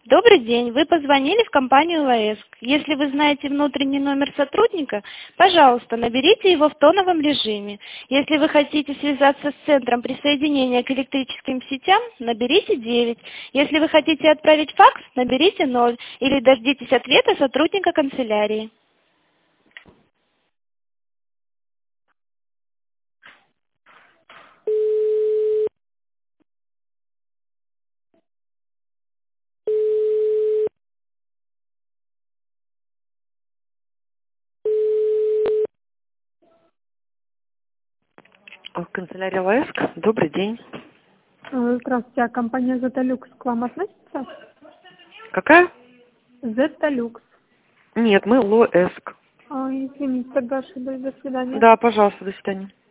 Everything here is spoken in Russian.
Добрый день, вы позвонили в компанию ЛАЭСК. Если вы знаете внутренний номер сотрудника, пожалуйста, наберите его в тоновом режиме. Если вы хотите связаться с центром присоединения к электрическим сетям, наберите 9. Если вы хотите отправить факс, наберите 0 или дождитесь ответа сотрудника канцелярии. Канцелярия ЛАЭСК. Добрый день. Здравствуйте, а компания Зеталюкс к вам относится? Какая? Зеталюкс. Нет, мы ЛОЭСК. Извините, тогда ошиблась. До свидания. Да, пожалуйста, до свидания.